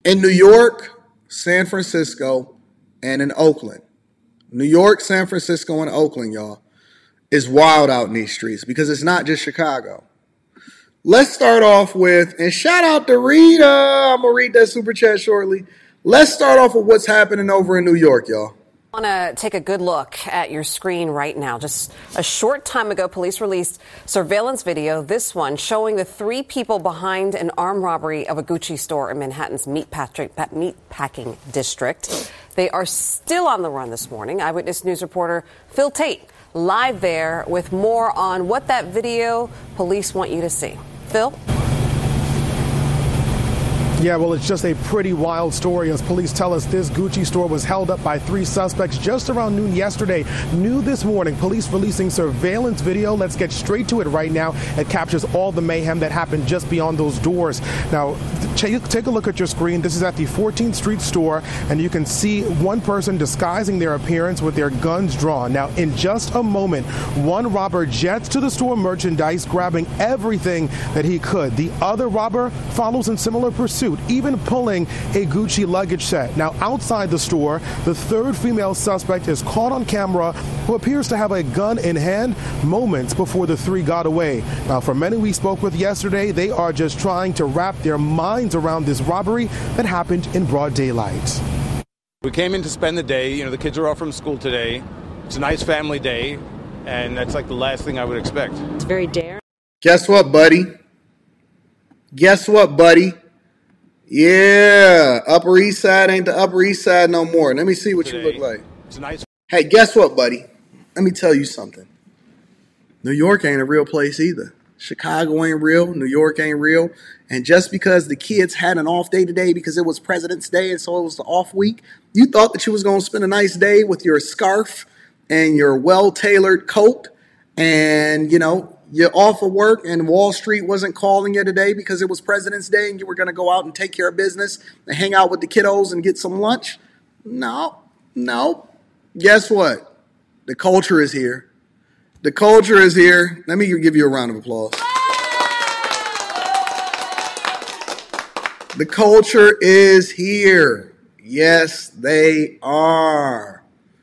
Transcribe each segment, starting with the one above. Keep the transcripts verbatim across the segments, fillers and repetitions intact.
in New York, San Francisco, and in Oakland. New York, San Francisco, and Oakland, y'all, is wild out in these streets because it's not just Chicago. Let's start off with, and shout out to Rita. I'm going to read that super chat shortly. Let's start off with what's happening over in New York, y'all. I want to take a good look at your screen right now. Just a short time ago, police released surveillance video, this one, showing the three people behind an armed robbery of a Gucci store in Manhattan's meatpacking district. They are still on the run this morning. Eyewitness News reporter Phil Tate live there with more on what that video police want you to see. Phil? Yeah, well, it's just a pretty wild story as police tell us this Gucci store was held up by three suspects just around noon yesterday. New this morning, police releasing surveillance video. Let's get straight to it right now. It captures all the mayhem that happened just beyond those doors. Now, take a look at your screen. This is at the fourteenth Street store, and you can see one person disguising their appearance with their guns drawn. Now, in just a moment, one robber jets to the store merchandise, grabbing everything that he could. The other robber follows in similar pursuit, even pulling a Gucci luggage set. Now, outside the store, the third female suspect is caught on camera, who appears to have a gun in hand moments before the three got away. Now, for many we spoke with yesterday, they are just trying to wrap their minds around this robbery that happened in broad daylight. We came in to spend the day. You know, the kids are off from school today. It's a nice family day, and that's like the last thing I would expect. It's very daring. Guess what, buddy? Guess what, buddy? Yeah, Upper East Side ain't the Upper East Side no more. Let me see what Today, you look like. It's nice. Hey, guess what, buddy? Let me tell you something. New York ain't a real place either. Chicago ain't real. New York ain't real. And just because the kids had an off day today because it was President's Day and so it was the off week, you thought that you was going to spend a nice day with your scarf and your well-tailored coat and, you know, you're off of work and Wall Street wasn't calling you today because it was President's Day and you were going to go out and take care of business and hang out with the kiddos and get some lunch? No, no. Guess what? The culture is here. The culture is here. Let me give you a round of applause. The culture is here. Yes, they are.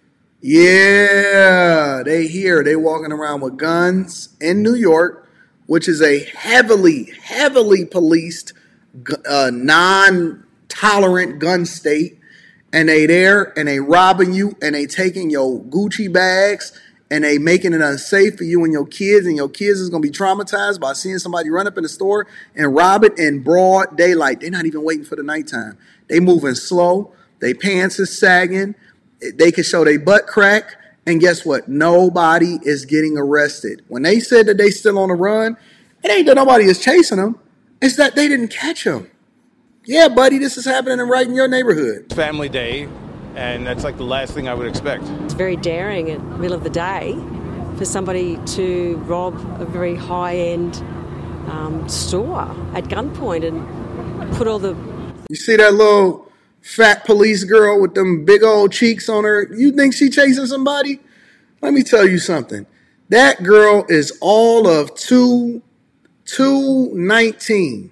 Yeah, they here. They walking around with guns in New York, which is a heavily, heavily policed, uh, non-tolerant gun state. And they there, and they robbing you, and they taking your Gucci bags, and they making it unsafe for you and your kids, and your kids is going to be traumatized by seeing somebody run up in the store and rob it in broad daylight. They're not even waiting for the nighttime. They moving slow. They pants is sagging. They can show their butt crack, and guess what? Nobody is getting arrested. When they said that they still on the run, it ain't that nobody is chasing them. It's that they didn't catch them. Yeah, buddy, this is happening right in your neighborhood. Family day, and that's like the last thing I would expect. It's very daring at the middle of the day for somebody to rob a very high-end um, store at gunpoint and put all the... You see that little fat police girl with them big old cheeks on her? You think she chasing somebody? Let me tell you something. That girl is all of two, two nineteen.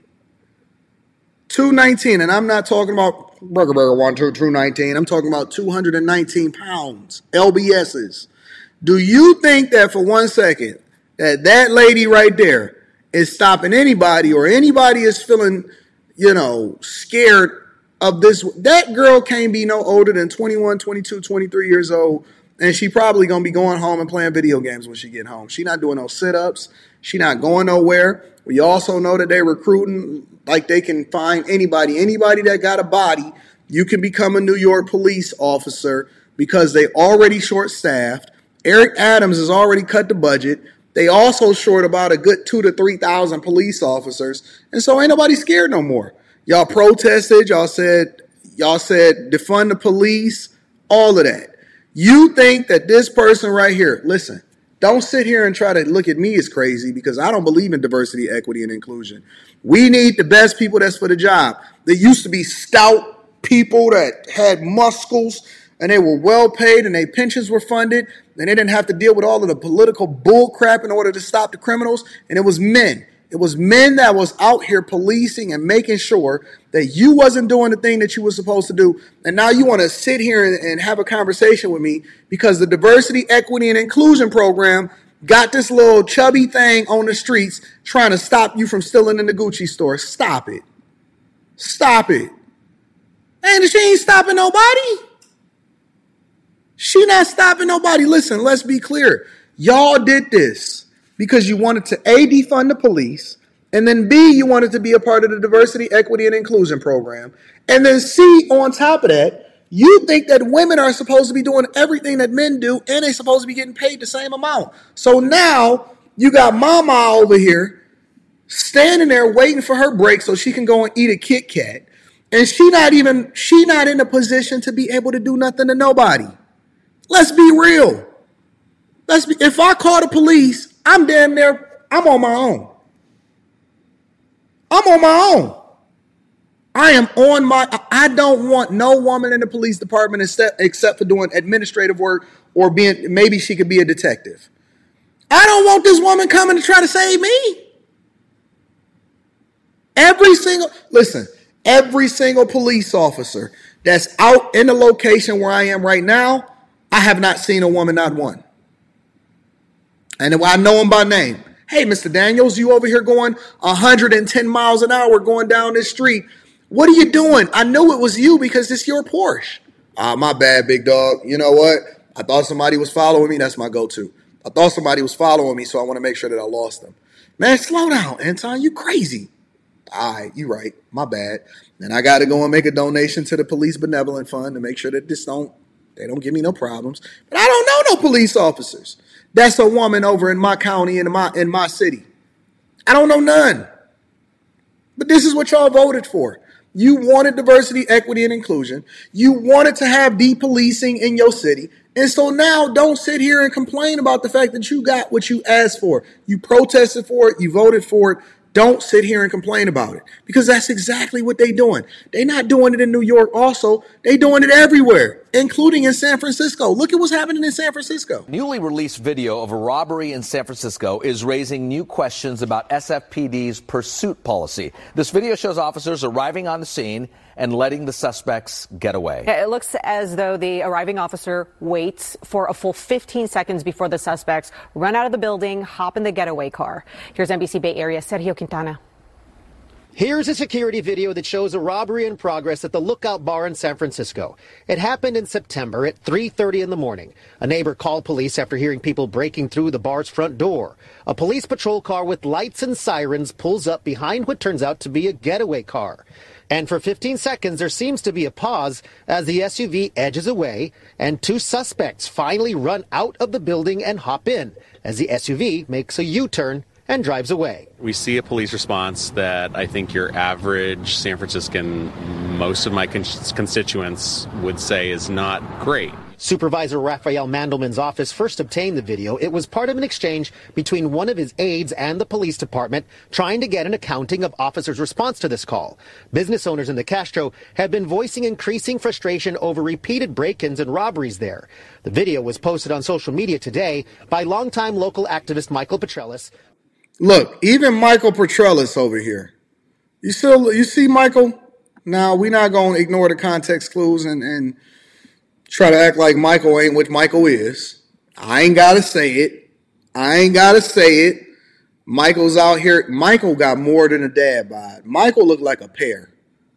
two nineteen, and I'm not talking about burger burger one, two, two nineteen. I'm talking about two hundred nineteen pounds, L B S's. Do you think that for one second that that lady right there is stopping anybody or anybody is feeling, you know, scared of this? That girl can't be no older than twenty-one, twenty-two, twenty-three years old, and she probably going to be going home and playing video games when she get home. She not doing no sit-ups. She not going nowhere. We also know that they're recruiting like they can find anybody. Anybody that got a body, you can become a New York police officer because they already short-staffed. Eric Adams has already cut the budget. They also short about a good two to three thousand police officers, and so ain't nobody scared no more. Y'all protested. Y'all said y'all said defund the police. All of that. You think that this person right here? Listen. Don't sit here and try to look at me as crazy because I don't believe in diversity, equity, and inclusion. We need the best people that's for the job. There used to be stout people that had muscles and they were well paid and their pensions were funded and they didn't have to deal with all of the political bull crap in order to stop the criminals. And it was men. It was men that was out here policing and making sure that you wasn't doing the thing that you were supposed to do. And now you want to sit here and, and have a conversation with me because the diversity, equity, and inclusion program got this little chubby thing on the streets trying to stop you from stealing in the Gucci store. Stop it. Stop it. And she ain't stopping nobody. She not stopping nobody. Listen, let's be clear. Y'all did this because you wanted to A, defund the police, and then B, you wanted to be a part of the diversity, equity, and inclusion program. And then C, on top of that, you think that women are supposed to be doing everything that men do, and they're supposed to be getting paid the same amount. So now you got Mama over here standing there waiting for her break so she can go and eat a Kit Kat. And she not even, she not in a position to be able to do nothing to nobody. Let's be real. Let's be, if I call the police, I'm damn near, I'm on my own. I'm on my own. I am on my, I don't want no woman in the police department except, except for doing administrative work or being, maybe she could be a detective. I don't want this woman coming to try to save me. Every single, listen, every single police officer that's out in the location where I am right now, I have not seen a woman, not one. And I know him by name. Hey, Mister Daniels, you over here going one hundred ten miles an hour going down this street. What are you doing? I knew it was you because it's your Porsche. Ah, uh, my bad, big dog. You know what? I thought somebody was following me. That's my go-to. I thought somebody was following me, so I want to make sure that I lost them. Man, slow down, Anton. You crazy. All right, you right. My bad. And I got to go and make a donation to the Police Benevolent Fund to make sure that this don't, they don't give me no problems. But I don't know no police officers. That's a woman over in my county, in my in my city. I don't know none. But this is what y'all voted for. You wanted diversity, equity, and inclusion. You wanted to have depolicing in your city. And so now don't sit here and complain about the fact that you got what you asked for. You protested for it. You voted for it. Don't sit here and complain about it because that's exactly what they're doing. They're not doing it in New York also. They're doing it everywhere, including in San Francisco. Look at what's happening in San Francisco. Newly released video of a robbery in San Francisco is raising new questions about S F P D's pursuit policy. This video shows officers arriving on the scene and letting the suspects get away. It looks as though the arriving officer waits for a full fifteen seconds before the suspects run out of the building, hop in the getaway car. Here's N B C Bay Area Sergio Quintana. Here's a security video that shows a robbery in progress at the Lookout Bar in San Francisco. It happened in September at three thirty in the morning. A neighbor called police after hearing people breaking through the bar's front door. A police patrol car with lights and sirens pulls up behind what turns out to be a getaway car. And for fifteen seconds, there seems to be a pause as the S U V edges away and two suspects finally run out of the building and hop in as the S U V makes a U-turn and drives away. We see a police response that I think your average San Franciscan, most of my con- constituents would say is not great. Supervisor Raphael Mandelman's office first obtained the video. It was part of an exchange between one of his aides and the police department trying to get an accounting of officers' response to this call. Business owners in the Castro have been voicing increasing frustration over repeated break-ins and robberies there. The video was posted on social media today by longtime local activist Michael Petrellis. Look, even Michael Petrellis over here. You still, you see Michael? Now, we're not going to ignore the context clues and, and try to act like Michael ain't what Michael is. I ain't got to say it. I ain't got to say it. Michael's out here. Michael got more than a dad bod. Michael looked like a pear.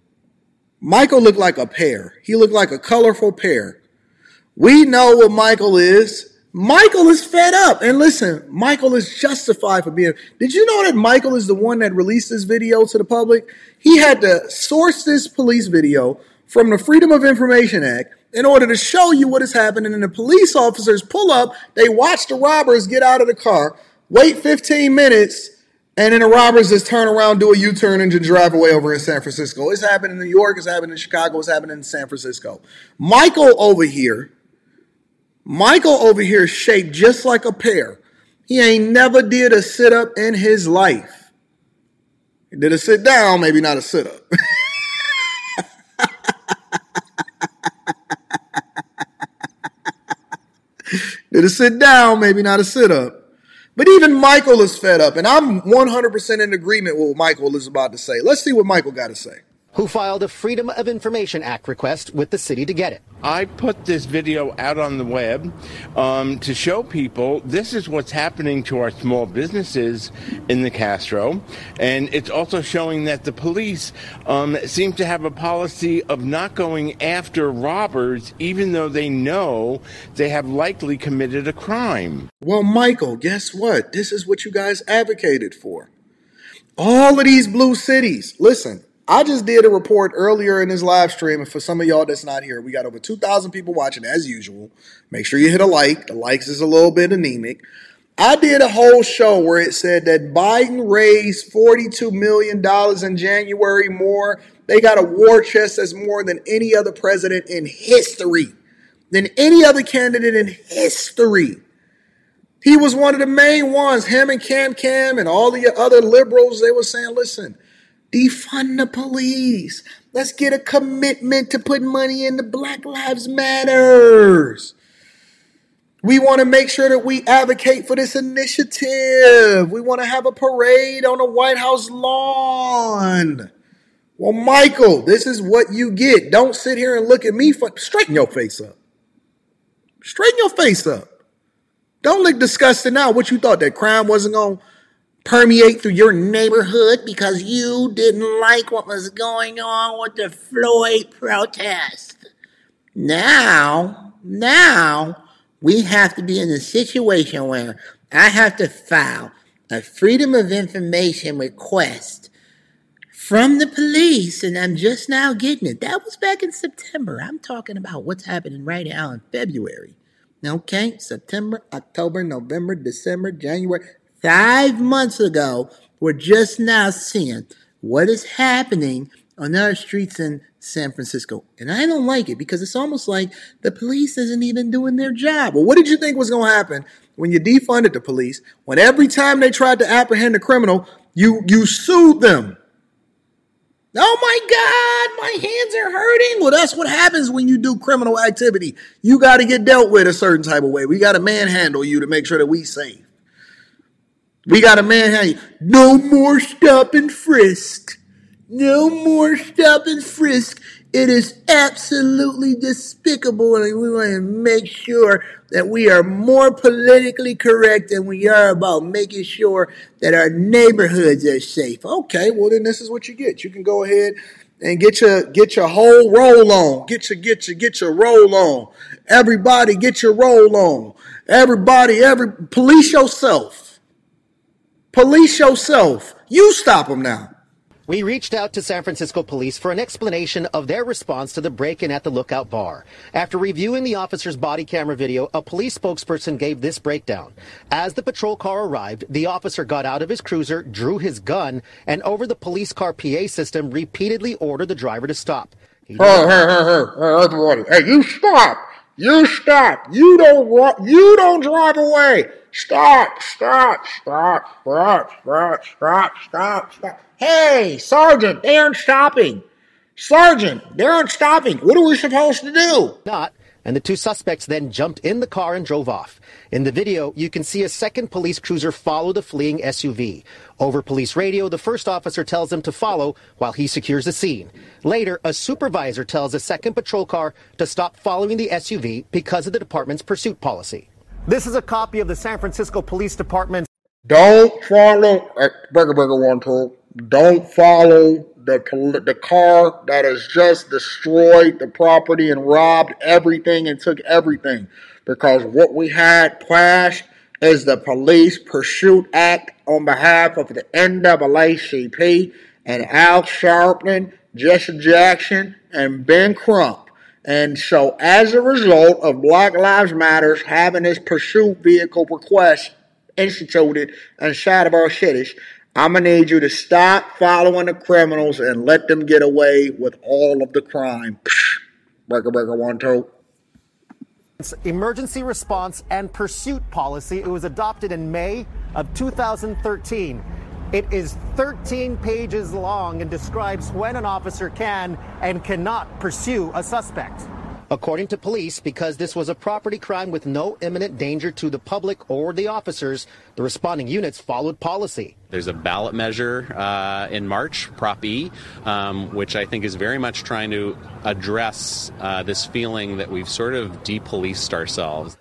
Michael looked like a pear. He looked like a colorful pear. We know what Michael is. Michael is fed up. And listen, Michael is justified for being. Did you know that Michael is the one that released this video to the public? He had to source this police video from the Freedom of Information Act in order to show you what is happening. And the police officers pull up, they watch the robbers get out of the car, wait fifteen minutes, and then the robbers just turn around, do a U-turn, and just drive away over in San Francisco. It's happening in New York, it's happening in Chicago, it's happening in San Francisco. Michael over here, Michael over here is shaped just like a pear. He ain't never did a sit-up in his life. He did a sit-down, maybe not a sit-up. Did a sit-down, maybe not a sit-up. But even Michael is fed up, and I'm one hundred percent in agreement with what Michael is about to say. Let's see what Michael got to say. Who filed a Freedom of Information Act request with the city to get it. I put this video out on the web um, to show people this is what's happening to our small businesses in the Castro. And it's also showing that the police um, seem to have a policy of not going after robbers, even though they know they have likely committed a crime. Well, Michael, guess what? This is what you guys advocated for. All of these blue cities. Listen. I just did a report earlier in this live stream, and for some of y'all that's not here, we got over two thousand people watching as usual. Make sure you hit a like. The likes is a little bit anemic. I did a whole show where it said that Biden raised forty-two million dollars in January more. They got a war chest that's more than any other president in history, than any other candidate in history. He was one of the main ones. Him and Cam Cam and all the other liberals, they were saying, listen, defund the police. Let's get a commitment to put money into Black Lives Matters. We want to make sure that we advocate for this initiative. We want to have a parade on the White House lawn. Well, Michael, this is what you get. Don't sit here and look at me. For, straighten your face up. Straighten your face up. Don't look disgusted now. What you thought, that crime wasn't going to permeate through your neighborhood because you didn't like what was going on with the Floyd protest. Now, now, we have to be in a situation where I have to file a Freedom of Information request from the police, and I'm just now getting it. That was back in September. I'm talking about what's happening right now in February. Okay, September, October, November, December, January. Five months ago, we're just now seeing what is happening on our streets in San Francisco. And I don't like it because it's almost like the police isn't even doing their job. Well, what did you think was going to happen when you defunded the police? When every time they tried to apprehend a criminal, you, you sued them. Oh my God, my hands are hurting. Well, that's what happens when you do criminal activity. You got to get dealt with a certain type of way. We got to manhandle you to make sure that we safe. We got a manhandle. No more stop and frisk. No more stop and frisk. It is absolutely despicable, and we want to make sure that we are more politically correct than we are about making sure that our neighborhoods are safe. Okay, well then this is what you get. You can go ahead and get your get your whole roll on. Get your get your get your roll on. Everybody, get your roll on. Everybody, every police yourself. Police yourself. You stop them now. We reached out to San Francisco police for an explanation of their response to the break-in at the Lookout Bar. After reviewing the officer's body camera video, a police spokesperson gave this breakdown. As the patrol car arrived, the officer got out of his cruiser, drew his gun, and over the police car P A system repeatedly ordered the driver to stop. Hey, hey, hey, hey, hey, everybody. Hey, you stop. You stop. You don't, you don't drive away. Stop, stop, stop, stop, stop, stop, stop, stop. Hey, Sergeant, they aren't stopping. Sergeant, they aren't stopping. What are we supposed to do? Not. And the two suspects then jumped in the car and drove off. In the video, you can see a second police cruiser follow the fleeing S U V. Over police radio, the first officer tells them to follow while he secures the scene. Later, a supervisor tells a second patrol car to stop following the S U V because of the department's pursuit policy. This is a copy of the San Francisco Police Department. Don't follow, uh, Burger Burger One Two. Don't follow the the car that has just destroyed the property and robbed everything and took everything. Because what we had passed is the Police Pursuit Act on behalf of the N double A C P and Al Sharpton, Jesse Jackson, and Ben Crump. And so as a result of Black Lives Matter having this pursuit vehicle request instituted inside of our cities, I'm going to need you to stop following the criminals and let them get away with all of the crime. Breaker, breaker, one, two. Emergency response and pursuit policy. It was adopted in May of two thousand thirteen. It is thirteen pages long and describes when an officer can and cannot pursue a suspect. According to police, because this was a property crime with no imminent danger to the public or the officers, the responding units followed policy. There's a ballot measure uh, in March, Prop E, um, which I think is very much trying to address uh, this feeling that we've sort of depoliced ourselves.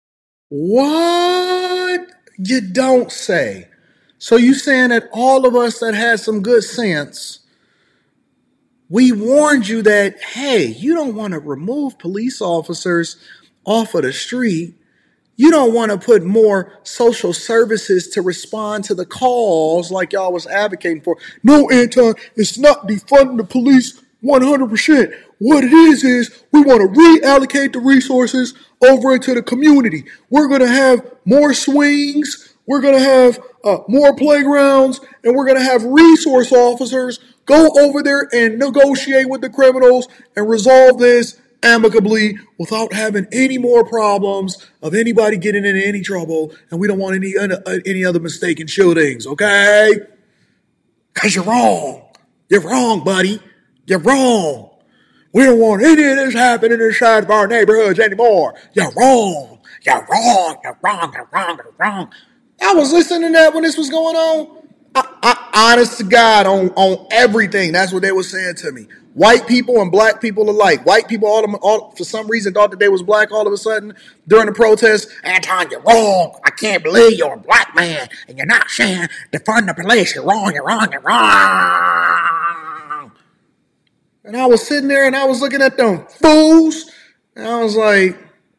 What? You don't say. So you saying that all of us that had some good sense, we warned you that, hey, you don't want to remove police officers off of the street. You don't want to put more social services to respond to the calls like y'all was advocating for. No, Anton, it's not defunding the police one hundred percent. What it is is we want to reallocate the resources over into the community. We're going to have more swings. We're going to have uh, more playgrounds, and we're going to have resource officers go over there and negotiate with the criminals and resolve this amicably without having any more problems of anybody getting into any trouble. And we don't want any uh, any other mistaken shootings, okay? Because you're wrong. You're wrong, buddy. You're wrong. We don't want any of this happening inside of our neighborhoods anymore. You're wrong. You're wrong. You're wrong. You're wrong. You're wrong. I was listening to that when this was going on. I, I, honest to God, on, on everything, that's what they were saying to me. White people and black people alike. White people, all, of, all for some reason, thought that they was black all of a sudden during the protest. Anton, you're wrong. I can't believe you're a black man and you're not saying defund the police. You're wrong. You're wrong. You're wrong. And I was sitting there and I was looking at them fools. And I was like,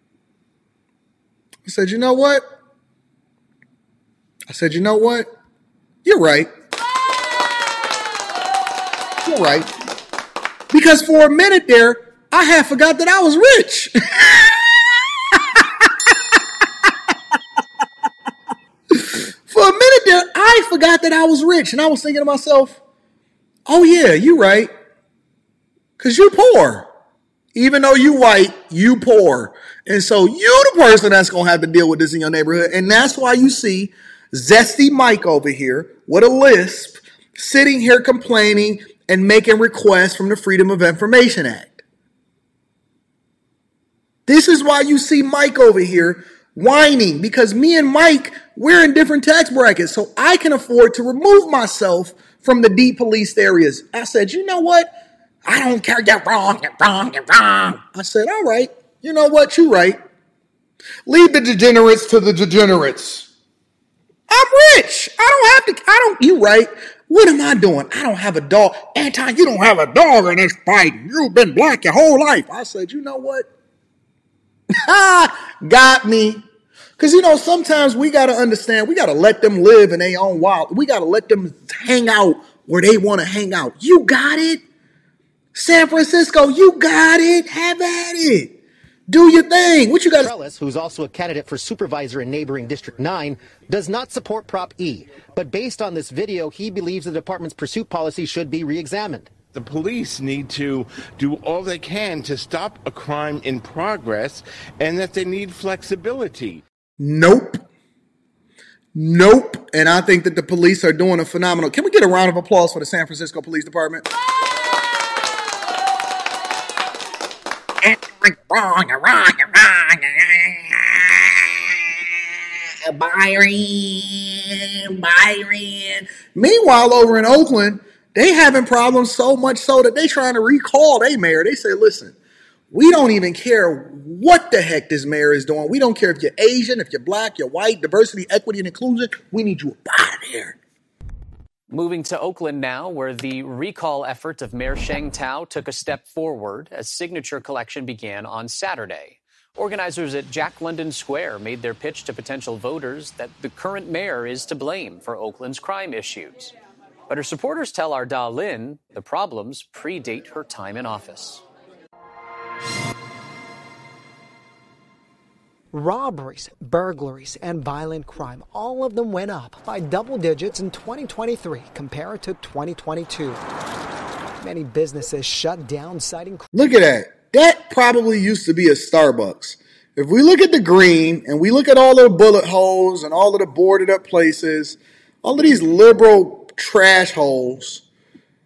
I said, you know what? I said, you know what? You're right. You're right. Because for a minute there, I had forgot that I was rich. For a minute there, I forgot that I was rich. And I was thinking to myself, oh yeah, you're right. Because you're poor. Even though you white, you poor. And so you the person that's going to have to deal with this in your neighborhood. And that's why you see Zesty Mike over here with a lisp sitting here complaining and making requests from the Freedom of Information Act. This is why you see Mike over here whining, because me and Mike, we're in different tax brackets, so I can afford to remove myself from the depoliced areas. I said, you know what? I don't care. You're wrong. You're wrong. You're wrong. I said, all right. You know what? You're right. Leave the degenerates to the degenerates. I'm rich. I don't have to. I don't. You right. What am I doing? I don't have a dog. Anton, you don't have a dog in this fight. You've been black your whole life. I said, you know what? Got me. Because, you know, sometimes we got to understand, we got to let them live in their own wild. We got to let them hang out where they want to hang out. You got it. San Francisco, you got it. Have at it. Do your thing. What you got? Trellis, who's also a candidate for supervisor in neighboring District nine, does not support Prop E. But based on this video, he believes the department's pursuit policy should be re-examined. The police need to do all they can to stop a crime in progress, and that they need flexibility. Nope. Nope. And I think that the police are doing a phenomenal. Can we get a round of applause for the San Francisco Police Department? Wrong, wrong, wrong. Byron, Byron. Meanwhile, over in Oakland, they having problems so much so that they trying to recall their mayor. They say, listen, we don't even care what the heck this mayor is doing. We don't care if you're Asian, if you're black, you're white, diversity, equity, and inclusion. We need you out of here. Moving to Oakland now, where the recall effort of Mayor Sheng Tao took a step forward as signature collection began on Saturday. Organizers at Jack London Square made their pitch to potential voters that the current mayor is to blame for Oakland's crime issues. But her supporters tell our Da Lin the problems predate her time in office. Robberies, burglaries, and violent crime, all of them went up by double digits in twenty twenty-three compared to twenty twenty-two. Many businesses shut down, citing... Look at that. That probably used to be a Starbucks. If we look at the green and we look at all of the bullet holes and all of the boarded up places, all of these liberal trash holes,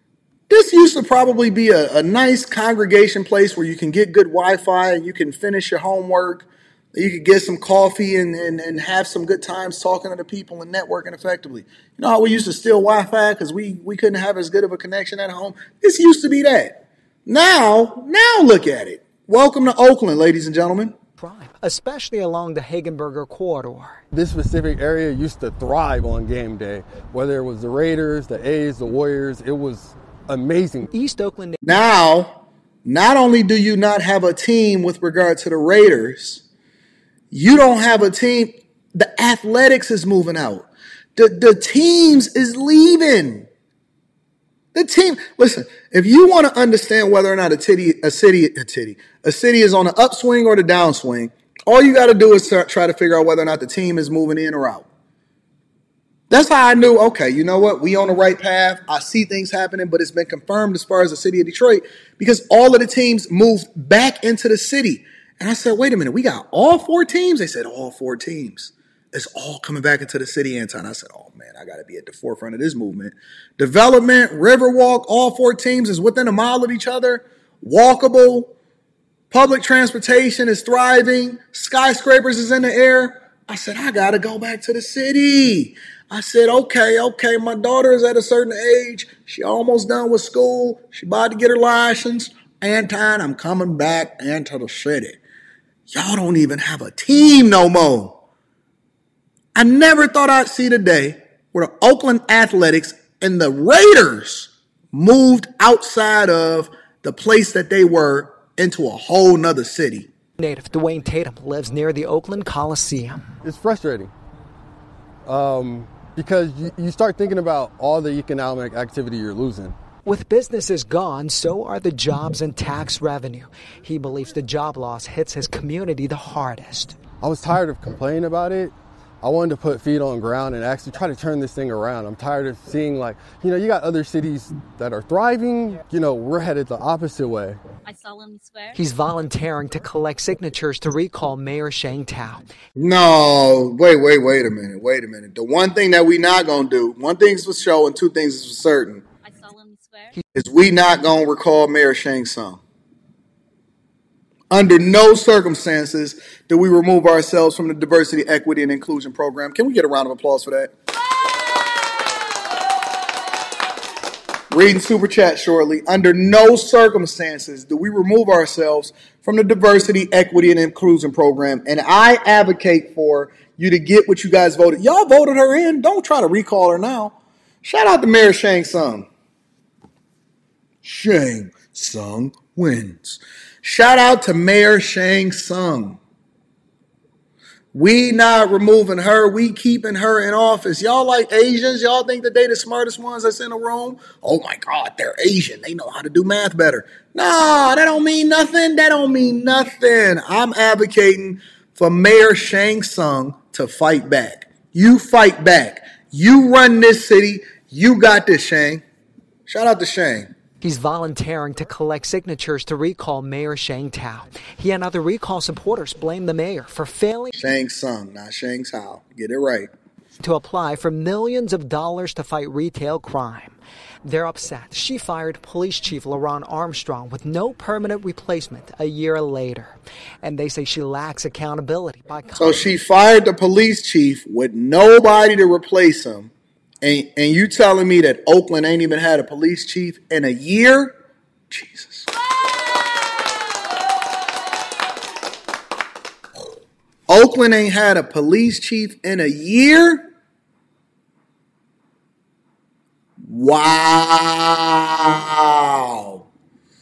This used to probably be a, a nice congregation place where you can get good Wi-Fi and you can finish your homework. You could get some coffee and, and, and have some good times talking to the people and networking effectively. You know how we used to steal Wi-Fi because we, we couldn't have as good of a connection at home? This used to be that. Now, now look at it. Welcome to Oakland, ladies and gentlemen. Crime, especially along the Hagenberger corridor. This specific area used to thrive on game day, whether it was the Raiders, the A's, the Warriors. It was amazing. East Oakland. Now, not only do you not have a team with regard to the Raiders, you don't have a team. The athletics is moving out. The, the teams is leaving. The team, listen, if you want to understand whether or not a city, a city, a city, a city is on the upswing or the downswing, all you got to do is try to figure out whether or not the team is moving in or out. That's how I knew, okay, you know what? We on the right path. I see things happening, but it's been confirmed as far as the city of Detroit because all of the teams moved back into the city. And I said, wait a minute, we got all four teams? They said all four teams. It's all coming back into the city, Anton. I said, oh, man, I got to be at the forefront of this movement. Development, Riverwalk, all four teams is within a mile of each other. Walkable. Public transportation is thriving. Skyscrapers is in the air. I said, I got to go back to the city. I said, okay, okay, my daughter is at a certain age. She almost done with school. She about to get her license. Anton, I'm coming back into the city. Y'all don't even have a team no more. I never thought I'd see the day where the Oakland Athletics and the Raiders moved outside of the place that they were into a whole nother city. Native Dwayne Tatum lives near the Oakland Coliseum. It's frustrating um, because you, you start thinking about all the economic activity you're losing. With businesses gone, so are the jobs and tax revenue. He believes the job loss hits his community the hardest. I was tired of complaining about it. I wanted to put feet on the ground and actually try to turn this thing around. I'm tired of seeing, like, you know, you got other cities that are thriving. You know, we're headed the opposite way. I solemnly swear. He's volunteering to collect signatures to recall Mayor Sheng Thao. No, wait, wait, wait a minute, wait a minute. The one thing that we not going to do, one thing's for sure and two things is for certain, I solemnly swear. is we not going to recall Mayor Sheng Tsung. Under no circumstances do we remove ourselves from the Diversity, Equity, and Inclusion Program. Can we get a round of applause for that? Reading Super Chat shortly. Under no circumstances do we remove ourselves from the Diversity, Equity, and Inclusion Program. And I advocate for you to get what you guys voted. Y'all voted her in. Don't try to recall her now. Shout out to Mayor Sheng Tsung. Sheng Tsung wins. Shout out to Mayor Sheng Tsung. We not removing her. We keeping her in office. Y'all like Asians? Y'all think that they the smartest ones that's in the room? Oh my God, they're Asian. They know how to do math better. No, that don't mean nothing. That don't mean nothing. I'm advocating for Mayor Sheng Tsung to fight back. You fight back. You run this city. You got this, Sheng. Shout out to Sheng. He's volunteering to collect signatures to recall Mayor Sheng Thao. He and other recall supporters blame the mayor for failing Sheng Tsung, not Sheng Thao. Get it right. To apply for millions of dollars to fight retail crime. They're upset. She fired Police Chief LaRon Armstrong with no permanent replacement a year later. And they say she lacks accountability. By so she fired the police chief with nobody to replace him. And, and you telling me that Oakland ain't even had a police chief in a year? Jesus. Oakland ain't had a police chief in a year? Wow.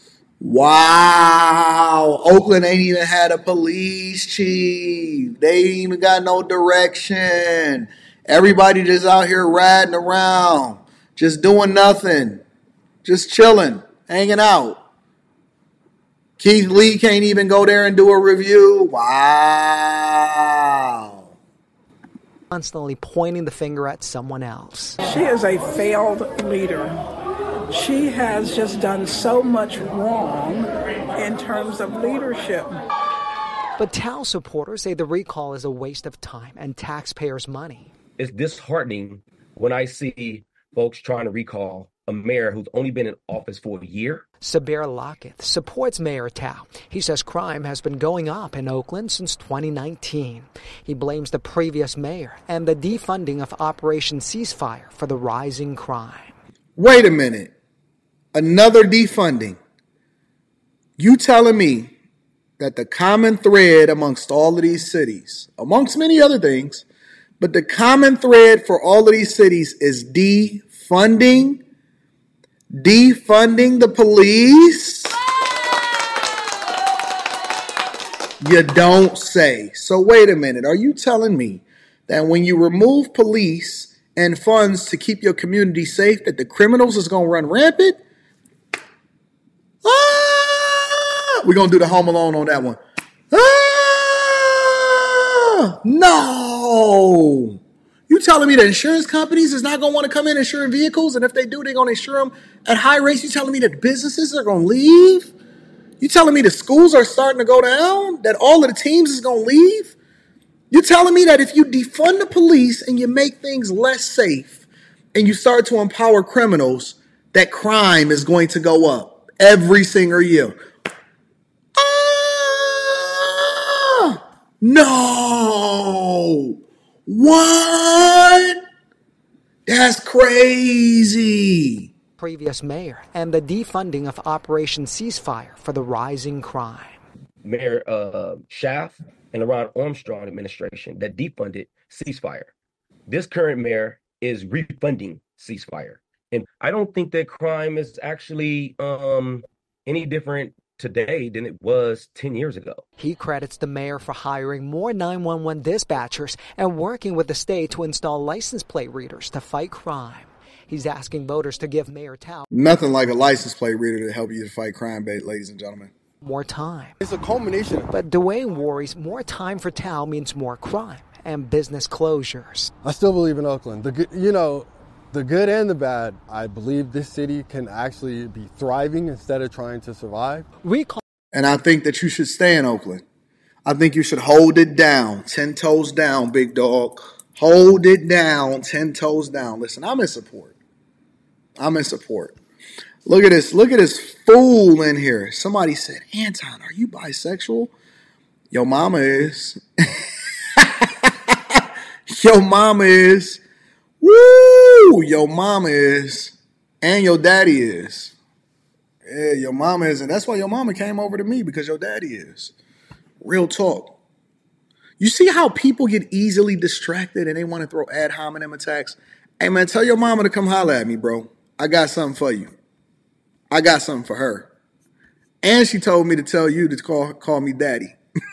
Wow. Oakland ain't even had a police chief. They ain't even got no direction. Everybody just out here riding around, just doing nothing, just chilling, hanging out. Keith Lee can't even go there and do a review. Wow. Constantly pointing the finger at someone else. She is a failed leader. She has just done so much wrong in terms of leadership. But Thao supporters say the recall is a waste of time and taxpayers' money. It's disheartening when I see folks trying to recall a mayor who's only been in office for a year. Sabir Lockett supports Mayor Tao. He says crime has been going up in Oakland since twenty nineteen. He blames the previous mayor and the defunding of Operation Ceasefire for the rising crime. Wait a minute. Another defunding. You telling me that the common thread amongst all of these cities, amongst many other things, but the common thread for all of these cities is defunding? Defunding the police? You don't say. So wait a minute. Are you telling me that when you remove police and funds to keep your community safe, that the criminals is going to run rampant? Ah! We're going to do the Home Alone on that one. Ah! No! You telling me that insurance companies is not going to want to come in insuring vehicles, and if they do, they're going to insure them at high rates? You telling me that businesses are going to leave? You telling me the schools are starting to go down, that all of the teams is going to leave? You telling me that if you defund the police and you make things less safe and you start to empower criminals, that crime is going to go up every single year? Ah! No! What? That's crazy. Previous mayor and the defunding of Operation Ceasefire for the rising crime. Mayor uh, Schaaf and the Ron Armstrong administration that defunded Ceasefire. This current mayor is refunding Ceasefire. And I don't think that crime is actually um, any different today than it was ten years ago. He credits the mayor for hiring more nine one one dispatchers and working with the state to install license plate readers to fight crime. He's asking voters to give Mayor Tao nothing like a license plate reader to help you to fight crime, ladies and gentlemen. More time. It's a culmination. But Dwayne worries more time for Tao means more crime and business closures. I still believe in Oakland. The good, you know, the good and the bad. I believe this city can actually be thriving instead of trying to survive. Recall. And I think that you should stay in Oakland. I think you should hold it down, ten toes down, big dog. Hold it down, ten toes down. Listen, I'm in support. I'm in support. Look at this. Look at this fool in here. Somebody said, Anton, are you bisexual? Your mama is. Your mama is. Woo! Your mama is. And your daddy is. Yeah, your mama is. And that's why your mama came over to me, because your daddy is. Real talk. You see how people get easily distracted and they want to throw ad hominem attacks? Hey, man, tell your mama to come holler at me, bro. I got something for you. I got something for her. And she told me to tell you to call, call me daddy.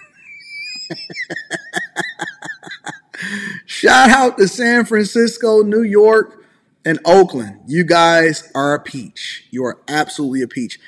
Shout out to San Francisco, New York, and Oakland. You guys are a peach. You are absolutely a peach.